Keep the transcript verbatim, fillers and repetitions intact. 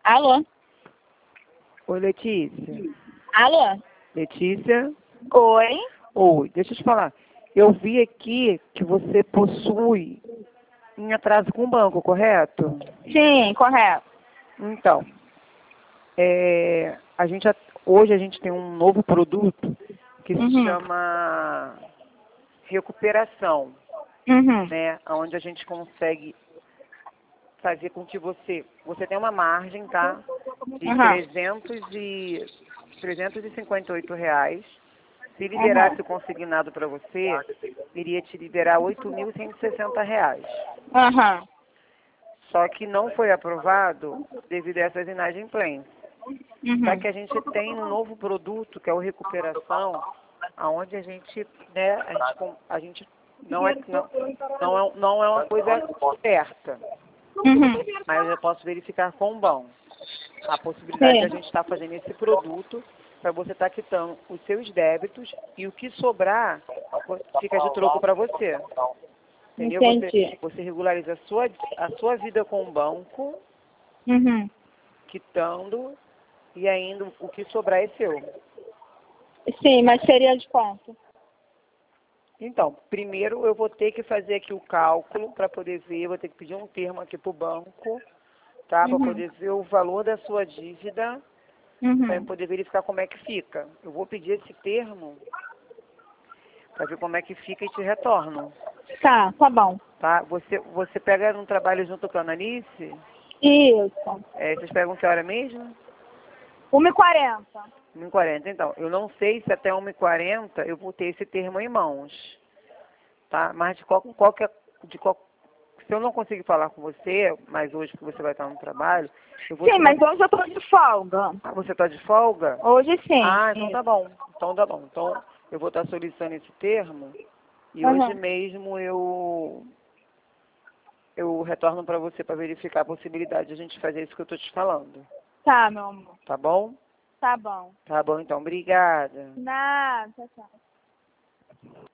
Alô? Oi, Letícia. Alô? Letícia? Oi? Oi, deixa eu te falar. Eu vi aqui que você possui em atraso com o banco, correto? Sim, correto. Então, é, a gente, a- hoje a gente tem um novo produto que se Uhum. chama recuperação, Uhum. né? Onde a gente consegue fazer com que você, você tem uma margem, tá? De Uhum. trezentos e, trezentos e cinquenta e oito reais. Se liberasse o consignado para você, iria te liberar oito mil cento e sessenta reais. Uhum. Só que não foi aprovado devido a essas inadimplências. Só Uhum. que a gente tem um novo produto, que é o Recuperação, aonde a gente, né, a gente, com- a gente não, é, não, não, é, não é uma coisa certa, Uhum. mas eu posso verificar com o banco a possibilidade de a Sim. gente estar fazendo esse produto para você estar quitando os seus débitos e o que sobrar fica de troco para você. Entendeu? Você, Entendi. você regulariza a sua, a sua vida com o banco, Uhum. quitando, e ainda o que sobrar é seu. Sim, mas seria de quanto? Então, primeiro eu vou ter que fazer aqui o cálculo para poder ver, vou ter que pedir um termo aqui para o banco, tá? Para Uhum. poder ver o valor da sua dívida, para eu Uhum. poder verificar como é que fica. Eu vou pedir esse termo para ver como é que fica e te retorno, Tá, tá bom. tá? Você, você pega um trabalho junto com a Ananice, Isso. é, vocês pegam que hora mesmo? uma e quarenta. uma e quarenta, então. Eu não sei se até uma e quarenta eu vou ter esse termo em mãos, tá? Mas de qual, qualquer, de qual, se eu não conseguir falar com você, mas hoje que você vai estar no trabalho, eu vou Sim, te mas mandar. hoje eu tô de folga. Ah, você está de folga? Hoje sim. Ah, então tá Isso. bom. Então tá bom. Então eu vou estar solicitando esse termo e hoje Uhum. mesmo eu eu retorno para você para verificar a possibilidade de a gente fazer isso que eu estou te falando. Tá, meu amor. Tá bom? Tá bom. Tá bom, então. Obrigada. Nada, tchau, tchau.